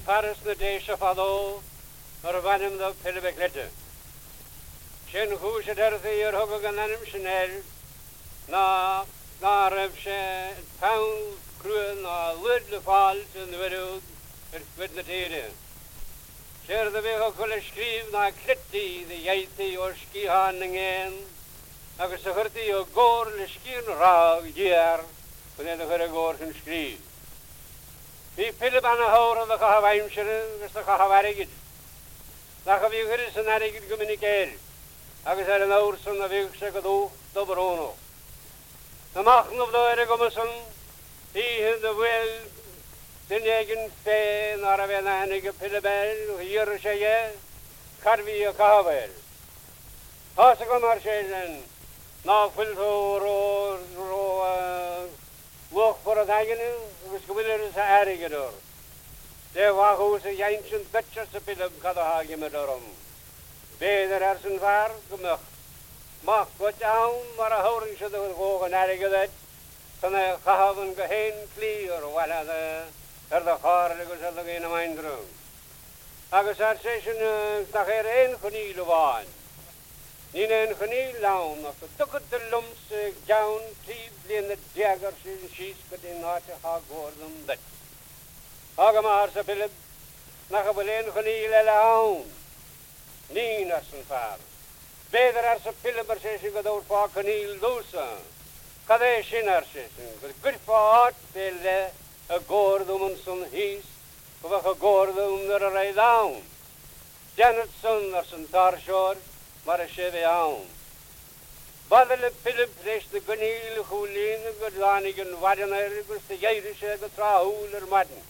Paris na déise fadó ar bhanim do Philip Lette. Sin chúise derthaí ar thug an anim sinnéil ná raibh sé pound cruúin ná lud le fáilt an bhirúd ar cuid na tíre. Sér de bheith chuil scríb ná clitaí de dhéitaí ó scíán na ngéin agus a chuirtaí ó gór le scín rá díar chun é a chuir a gór chun scríb. Bhí Philip anna hóra a chahabhaimsere agus a chahabharigid. Nach a bhí chuir san arigid go minic éir agus ar an áir san a bhíh sé go dú do brónó. Amach nó bdóir go musan hí de bhfuil Dynegin fé nar a bheith nanig a Philibel, hir sé é, carfi a cahabel. Thasa go mar sé an ná fuiltó ró luch for a daginu, agus go bhfuil sa arigador. De wachús a jainsin betcha sa Philib cadaha gimadorum. Béidir ar san far, gomach. Mach gwt awn mar a hawrin sydd oedd gwg yn arigadet, san a chahabon go hen cli o'r wala ar da char agus ar da gyn am eindrwng. Agus ar session da cheir ein chynil o fain. Ni'n ein chynil lawn, ac dygyd dy lwms gawn tîb blin y diagar sy'n sys gydyn nat a ha gwrdd bet. Ag am ar sa Philip, nach a bwlen chynil e lawn. Ni'n ar sy'n far. Béidir ar sa Philip ar session godawr fá chynil dwsa. Cad é sin ar session, gyrfa at bele a gordum yn son hys, gyfach a gordum ar a raid awn. Janet son ar son tarsior, mar a sef e awn. Badal y Philip leis na gynil chwlin, gydlanig yn wadyn ar gws da ieirish ag a trahwl ar madyn.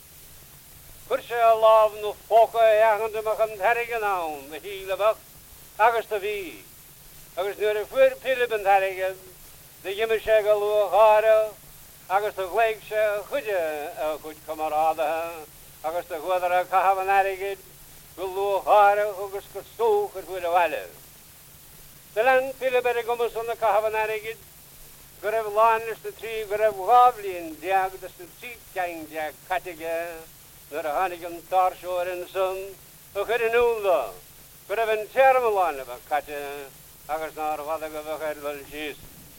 Gwrs a lof no foca e achant ymach am tarig yn awn, the hil abach, agus da fi. Agus nu'r a fwyr Philip yn tarig, the yimish ag a lua chara, agus da gleig se chwyd camarada, agus da chwydar a cahaf yn arigid, gwyl lua chara, agus gystwch ar fwyr a wale. Dylan Philip ar y gwmys o'n cahaf yn arigid, gyref lan ys da tri, gyref waflin diag, dys da tri gain diag catiga, nu'r a hanig yn tarsio'r yn syn, o'ch ar yn ŵlda, gyref yn term lan efo catiga, agus na'r fadag o fach ar fel sys.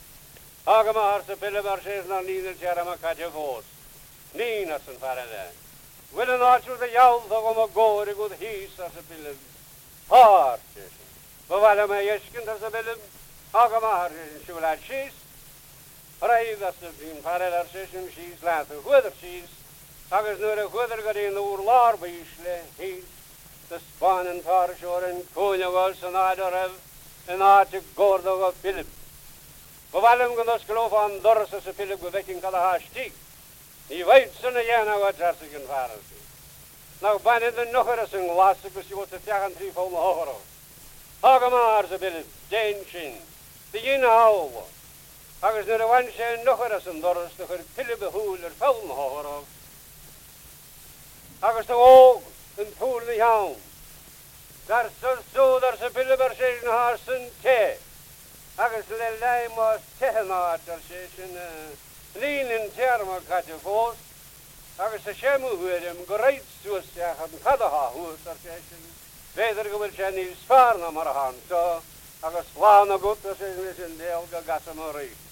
Ag yma ar sa Philip ar sys na'r ni'n y tiar am a catiga fos. Ni'n ar sy'n farad e. Wyl yn arsiwr da iawn ddog am a gór i gwyd hys ar sa Philip. Har sys. Bywal am a iesgyn ar sa Philip. Ag yma ar siwl ar sys. Rhaid ar sa fi'n farad ar sys yn sys lath o chwydr sys. Agus nu'r a chwydr gydyn o'r lar beisle hys. Da span yn tarsiwr yn cwynagol sy'n adoraf. Yn atig gordog o Philip. Bywalym gyndos glof am doros as y Philip gwyddekin cael a hastig. I waid sy'n y ian o adjarsig yn faras. Nag baned yn nochr as yn glasig os i wot y tiagan tri ffol na hochoro. Hag yma ar sy Philip, dein sin. Di un hawl. Agus nyr y wan se yn nochr as yn doros nochr Philip y hwyl yr ffol na hochoro. Agus dy og yn pŵl na iawn. Dar sŵd ar sy Philip ar sy'n har sy'n te. Agus le lai mos tehenat ar sy'n lin yn term o cati ffos. Agus y siemu hwyrym gwreit sŵs iach am cadaha hwys ar sy'n feddr gwyl sy'n i sfar na mar a han. Agus flaen o gwt ar sy'n deol gagasam o rhaid.